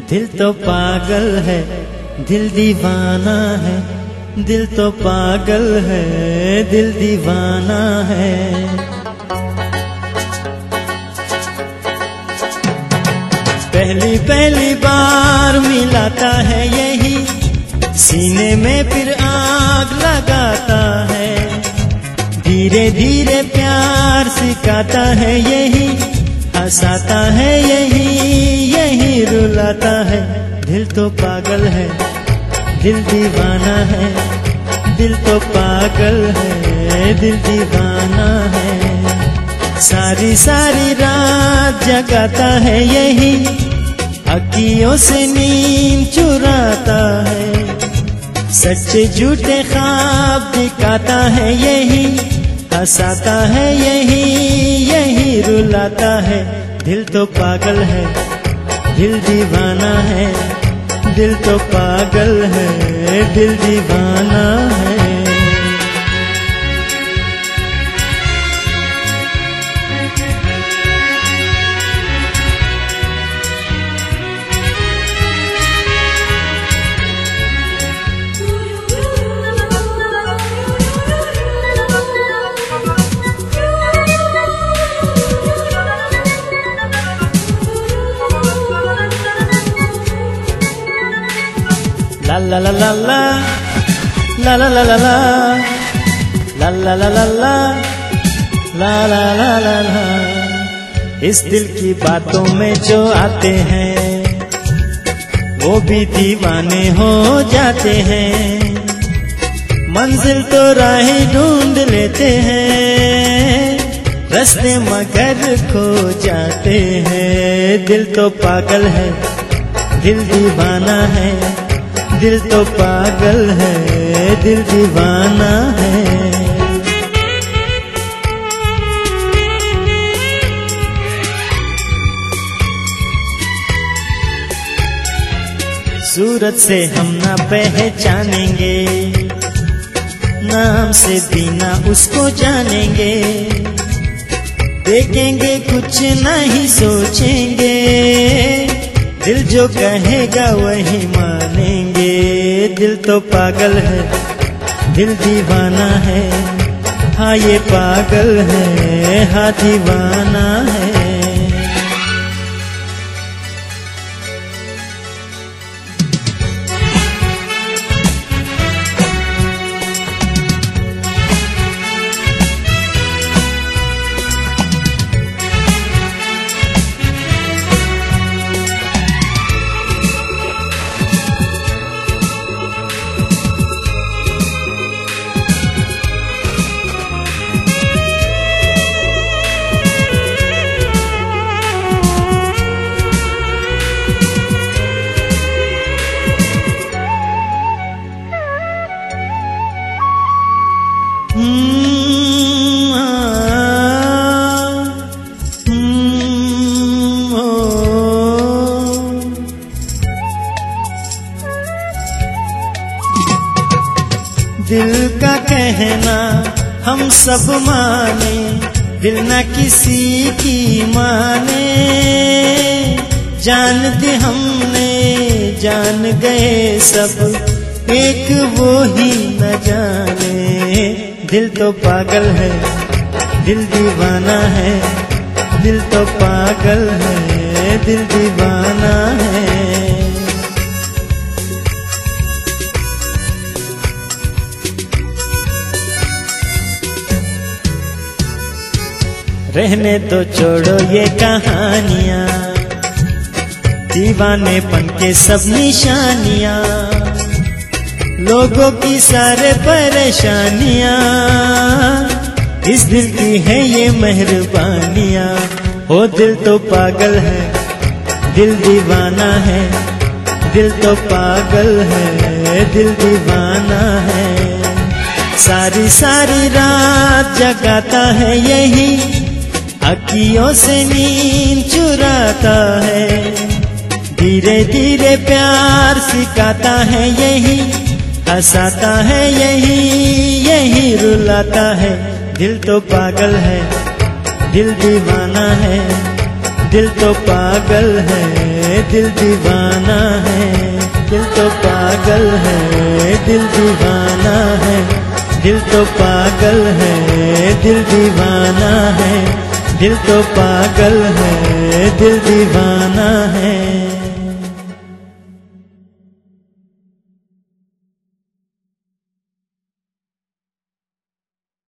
दिल तो पागल है, दिल दीवाना है। दिल तो पागल है, दिल दीवाना है। पहली पहली बार मिलाता है यही, सीने में फिर आग लगाता है। धीरे धीरे प्यार सिखाता है यही, हंसाता है यही, यही रुलाता है। दिल तो पागल है, दिल दीवाना है। दिल तो पागल है, दिल दीवाना है। सारी सारी रात जगाता है यही, अखियों से नींद चुराता है। सच्चे झूठे ख्वाब दिखाता है यही, हंसाता है यही, यही रुलाता है। दिल तो पागल है, दिल दीवाना है। दिल तो पागल है, दिल दीवाना है। La la la la la la la la la la la la la la la la la la la la। इस दिल की बातों में जो आते हैं वो भी दीवाने हो जाते हैं। मंजिल तो राहें ढूंढ लेते हैं, रास्ते मगर खो जाते हैं। दिल तो पागल है, दिल दीवाना है। दिल तो पागल है, दिल दीवाना है। सूरत से हम ना पहचानेंगे, नाम से भी ना उसको जानेंगे। देखेंगे कुछ नहीं सोचेंगे, दिल जो कहेगा वही मानेंगे। दिल तो पागल है, दिल दीवाना है। हाँ ये पागल है, हाँ दीवाना है। दिल का कहना हम सब माने, दिल न किसी की माने। जान दे हमने, जान गए सब, एक वो ही न जाने। दिल तो पागल है, दिल दीवाना है। दिल तो पागल है, दिल दीवाना है। रहने तो छोड़ो ये कहानियाँ, दीवानेपन के सब निशानियाँ, लोगों की सारे परेशानियाँ। इस दिल की है ये मेहरबानियाँ। ओ दिल तो पागल है, दिल दीवाना है। दिल तो पागल है, दिल दीवाना है। सारी सारी रात जगाता है यही, अखियों से नींद चुराता है। धीरे धीरे प्यार सिखाता है यही, हंसाता है यही, यही रुलाता है। दिल तो पागल है, दिल दीवाना है। दिल तो पागल है, दिल दीवाना है, दिल तो पागल है, दिल दीवाना है, दिल तो पागल है, दिल दीवाना है, दिल तो पागल है, दिल दीवाना है।